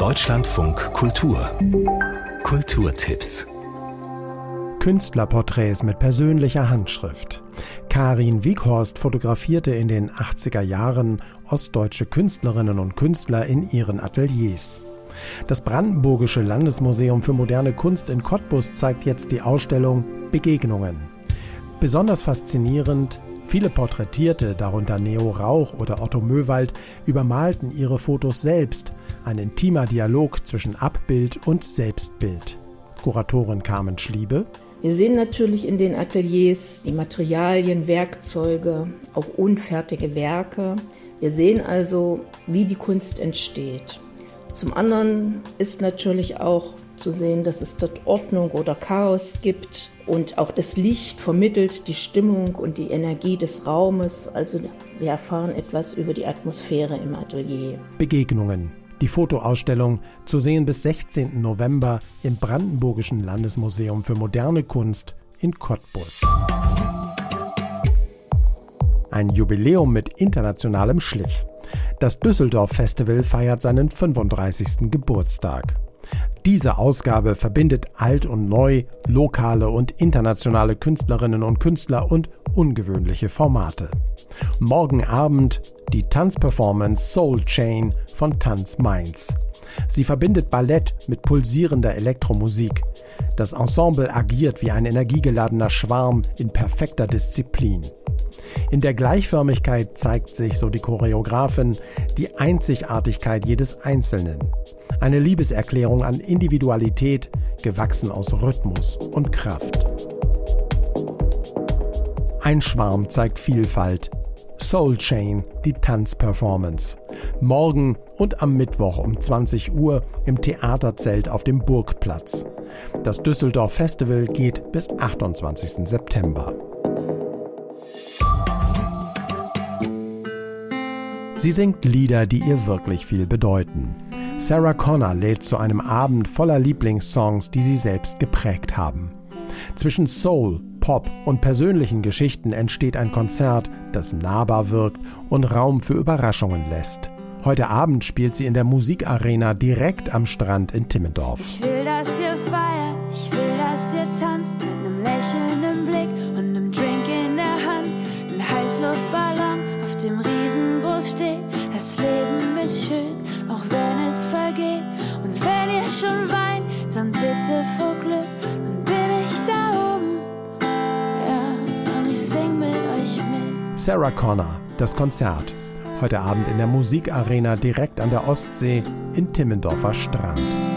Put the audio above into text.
Deutschlandfunk Kultur. Kulturtipps. Künstlerporträts mit persönlicher Handschrift. Karin Wieghorst fotografierte in den 80er Jahren ostdeutsche Künstlerinnen und Künstler in ihren Ateliers. Das Brandenburgische Landesmuseum für moderne Kunst in Cottbus zeigt jetzt die Ausstellung Begegnungen. Besonders faszinierend: viele Porträtierte, darunter Neo Rauch oder Otto Möwald, übermalten ihre Fotos selbst. Ein intimer Dialog zwischen Abbild und Selbstbild. Kuratorin Carmen Schliebe: Wir sehen natürlich in den Ateliers die Materialien, Werkzeuge, auch unfertige Werke. Wir sehen also, wie die Kunst entsteht. Zum anderen ist natürlich auch zu sehen, dass es dort Ordnung oder Chaos gibt. Und auch das Licht vermittelt die Stimmung und die Energie des Raumes. Also wir erfahren etwas über die Atmosphäre im Atelier. Begegnungen. Die Fotoausstellung, zu sehen bis 16. November im Brandenburgischen Landesmuseum für moderne Kunst in Cottbus. Ein Jubiläum mit internationalem Schliff. Das Düsseldorf Festival feiert seinen 35. Geburtstag. Diese Ausgabe verbindet alt und neu, lokale und internationale Künstlerinnen und Künstler und ungewöhnliche Formate. Morgen Abend die Tanzperformance Soul Chain von Tanz Mainz. Sie verbindet Ballett mit pulsierender Elektromusik. Das Ensemble agiert wie ein energiegeladener Schwarm in perfekter Disziplin. In der Gleichförmigkeit zeigt sich, so die Choreografin, die Einzigartigkeit jedes Einzelnen. Eine Liebeserklärung an Individualität, gewachsen aus Rhythmus und Kraft. Ein Schwarm zeigt Vielfalt. Soul Chain, die Tanzperformance. Morgen und am Mittwoch um 20 Uhr im Theaterzelt auf dem Burgplatz. Das Düsseldorf Festival geht bis 28. September. Sie singt Lieder, die ihr wirklich viel bedeuten. Sarah Connor lädt zu einem Abend voller Lieblingssongs, die sie selbst geprägt haben. Zwischen Soul, Pop und persönlichen Geschichten entsteht ein Konzert, das nahbar wirkt und Raum für Überraschungen lässt. Heute Abend spielt sie in der Musikarena direkt am Strand in Timmendorf. Ich will, dass ihr feiert, ich will, dass ihr tanzt, mit einem lächelnden Blick und einem Drink in der Hand. Ein Heißluftballon, auf dem riesengroß steht: Das Leben ist schön, auch wenn es vergeht. Und wenn ihr schon weint, dann bitte vor Glück, dann bin ich da oben, ja, und ich sing mit euch mit. Sarah Connor, das Konzert. Heute Abend in der Musikarena direkt an der Ostsee in Timmendorfer Strand.